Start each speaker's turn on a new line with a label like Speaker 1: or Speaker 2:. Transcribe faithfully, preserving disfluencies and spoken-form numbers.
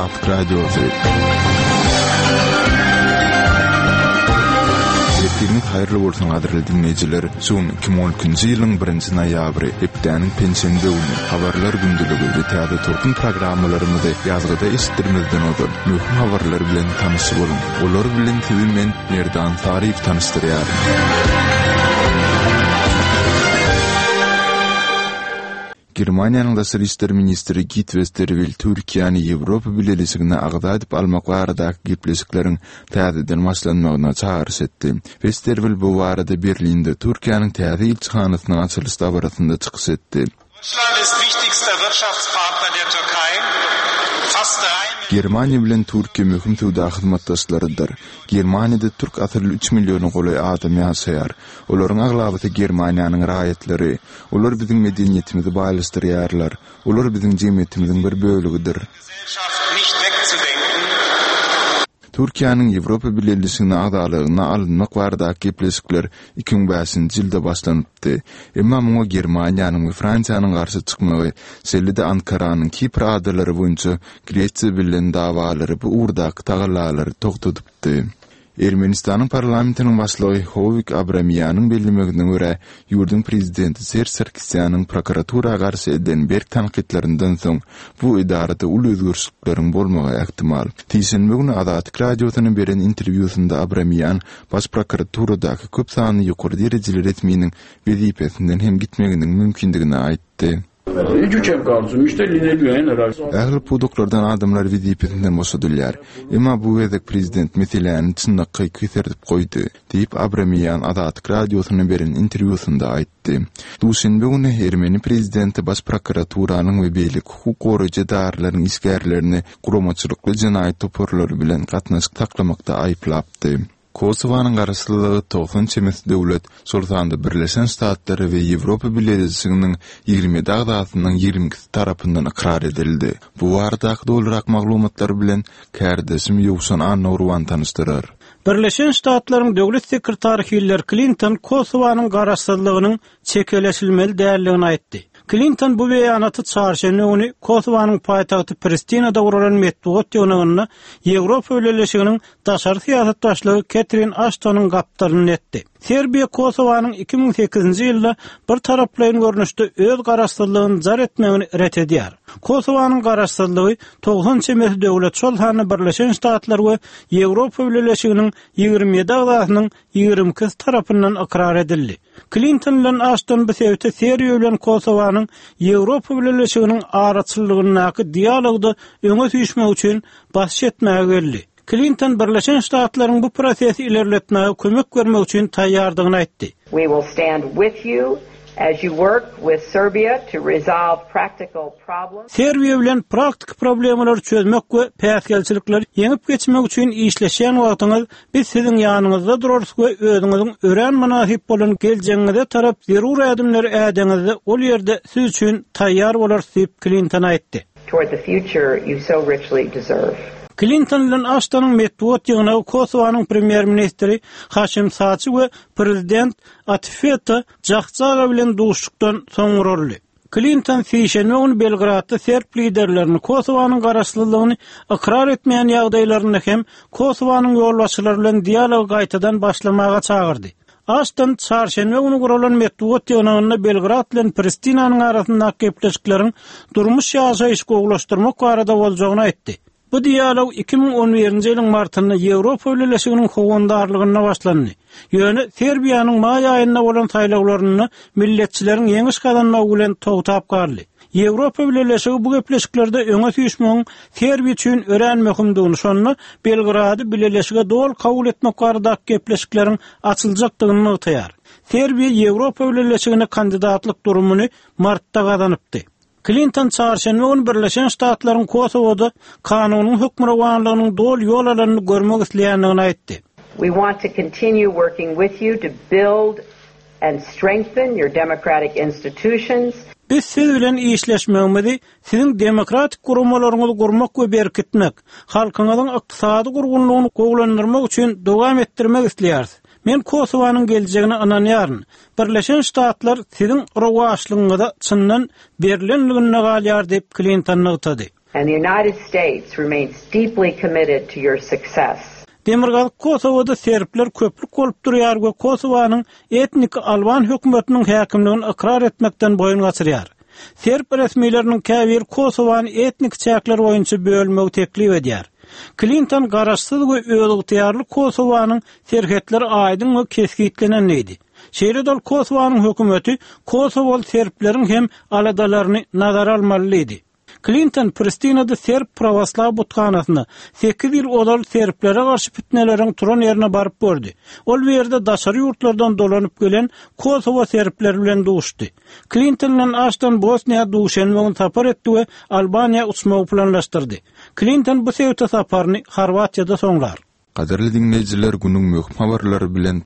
Speaker 1: Azad Radyosu. Etkinlik hayırlı bolsun adırlı dinleyiciler. Son iki bin on ikinji ýylyň birinji noýabry hepdäniň pensiýende uly habarlar gündüligi we täze torpun programmalarymyzda ýazgyda eşitdirmezden öňe möhüm habarlar bilen tanyşyp bolun. Olar bilen sizi men Merdan Taryp tanıştyrýar. Germaniýanyň Daşary işler ministri Git Westerwelle Türkiýany Ýewropa Birleşigine agda edip almak barada gepleşikleriň täzeden başlanmagyna çağrış etdi. Westerwelle bu barada Berlinde Türkiýanyň täze elçihanasynyň açylyş dabarasynda çykyş etdi.
Speaker 2: Deutschland ist wichtigster Wirtschaftspartner der Türkei. Fast
Speaker 1: Germaniýa bilen Türkiýe möhüm töwda hyzmatdaşlarydyr. Germaniýada türk asyrly üç million goly adam ýaşaýar. Olaryň aglabaty Germaniýanyň raýatları. Olar biziň medeniýetimizi baýlaşdyrýarlar. Olar biziň jemgyýetimiziň bir bölegidir. Türkiýanyň Ýewropa Birleşigine agdalygyna alynmak barada gepleşikler iki bin beşinji ýylda başlanypdy. Emma muňa Germaniýanyň we Fransiýanyň garşy çykmagy, sellide Ankaranyň Kipr adalary boýunça Gretsiýa bilen dawalary bu urdak tagalary togtadypdy. Ermenistanyň parlamentiniň başlygy Hovik Abramyanyň bellemegine görä, ýurdun prezidenti Ser Sarkisyanyň prokuratura garşy eden berk tanqidlerinden soň bu idarada uly özgürlükleriň bolmagy ähtimal. Tiýsenme güni Azad Radyosyna beren interwýusynda Abramyan baş prokuraturadaky köp sany ýokary derejeli resminiň wezipesinden hem gitmeginiň mümkindigini aýtdy. Ähli puduklardan adamlar wezipesinden boşadylýar. Emma bu wezek prezident meseleni çynlykka keserdip goýdy, diýip Abramyan Azad Radyosyna beren interwýusynda aýtdy. Duşenbe güni Ermeni prezidenti baş prokuraturanyň we beýlik hukuk goraýjy darlaryň isgärlerini guramaçylykly jinaýat toporlary bilen gatnaşyk taklamakda aýplapdy. Kosovanyň garaşlylygy toğunçy emes döwlet, şolsanda Birleşen Ştatlar we Ýewropa Birleşiginiň ýygrimi dagdasynyň ýygrimi tarapyndan ikrar edildi. Bu barada dolrak maglumatlar bilen kärdeşim Ýowşan Anurwan tanışdyrar.
Speaker 3: Birleşen Ştatlaryň döwlet sekretary Hillary Clinton Kosovanyň garaşlylygynyň çekeleşilmeli däldigini aýtdy. Clinton bu beýanaty çarşamba günü Kosovanyň paýtagty Pristinada guralan medeniýet ýönegiňde Ýewropa Birleşiginiň daşary syýasat başlygy Catherine Ashton'yň gapdalyny etdi. Serbiýa Kosovanyň iki bin sekizinji ýylda bir taraplyň görnüşde öz garaşsyzlygyny jar etmegini ret edýär. Kosovanyň garaşsyzlygy toğunçy emes döwlet şolhany Birleşen Ştatlar we Ýewropa Birleşiginiň ýygrimi ýedi agdasynyň ýygrimi iki tarapyndan ikrar edildi. Clinton bilen Ashton bu sebäpde Serbiýa bilen Kosovanyň Ýewropa Birleşiginiň araçylygyny dialogda öňe süýşmek üçin baş etmäge geldi. Clinton Birleşen Ştatlaryň bu prosesi ilerletmäge kömek bermek üçin taýýardygyny aýtdy.
Speaker 4: We will stand with you as you work with Serbia to resolve practical problems.
Speaker 3: Serbiýa bilen praktik problemleri çözmek we päsgelçilikleri ýeňip geçmek üçin işleşen wagtyňyz biz siziň ýanyňyzda durarys we özüňiziň ören manasip bolan geljeňiňizde tarap zerur adımlar ädeňizde ol ýerde siz üçin taýýar bolarys diýip Clinton aýtdy.
Speaker 4: Toward the future you so richly deserve.
Speaker 3: Clinton bilen Ashton'yň medeniýet ýygyny Kosovanyň premier ministri Haşim Saçy we prezident Atfeta Jahçaga bilen duşlukdan soňrarly. Clinton fiýşenme Belgradda Serb liderlerini Kosovanyň garaşlylygyny ikrar etmeýän ýagdaýlarynda hem Kosovanyň ýolbaşçylary bilen dialog gaýtadan başlamaga çağırdy. Ashton çarşamba günü guralan medeniýet ýygyny Belgrad bilen Pristinanyň arasyndaky gepleşikleriň durmuş ýaşaýyş gowlaşdyrmak barada boljagyny aýtdy. Bu dialog iki bin on birinji ýylyň martynda Ýewropa Birleşiginiň howandarlygyna başlandy. Ýöne Serbiýanyň maý aýynda bolan saýlawlaryny milletçileriň ýeňiş kazanmagy bilen togtap garly. Ýewropa Birleşigi bu gepleşiklerde öňe süýşmegiň Serbiýa üçin ören möhümdigini şonda Belgrady Birleşige dol kabul etmek barada gepleşikleriň açyljakdygyny ýaýar. Serbiýa Ýewropa Birleşigine kandidatlyk durumuny martda gazanypdy. Clinton çarşamba günü Birleşen Ştatlaryň Kosowada kanunyň hökmranlygynyň dol ýolalaryny görmek isleýändigini aýtdy.
Speaker 4: We want to continue working with you to build and strengthen your democratic institutions.
Speaker 3: Biz siz bilen işleşmegimizi, siziň demokratik gurumalaryňyzy gurmak we berkitmek, halkyňyzyň ykdysady gurgunlygyny gowlandyrmak üçin dowam etdirmek isleýäris. Men Kosovanyň geljegine inanýaryn. Birleşen Ştatlar siziň rowaşlygyňyza çyndan berilenligine galýar diýip Clinton ýetdi.
Speaker 4: And the United States remains deeply committed to your success.
Speaker 3: Demirgal Kosova'da serpler köplük bolup durýar we Kosowanyň etnik Alban hökümetiniň häkimligini ikrar etmekden boyun gaçyrýar. Serp resmileriniň käbir Kosowany etnik çäkler boýunça bölmegi teklip edýär. Clinton garaşsyz we özgütiýarly Kosowanyň serhetleri aýdyn we keskitlenen idi. Şeýle-de Kosowanyň hökümeti Kosowaly serpleriň hem aladalaryny nazara almaly idi. Clinton Pristina'da Serp Pravoslav butkanasyna sekiz ýyl olal serplere garşy fitneleriň turan ýerine baryp gördü. Ol ýerde daşary ýurtlardan dolanyp gelen Kosowa serpleri bilen duşdy. Clinton'dan Ashton Bosniýa duşanmagyny tapar etdi we Albaniýa uçmagy planlaşdyrdy. Clinton bu sebäpde saparyny Horwatiýada soňlar.
Speaker 1: Gaderli dinleyijiler, günüň möhüm habarlary bilen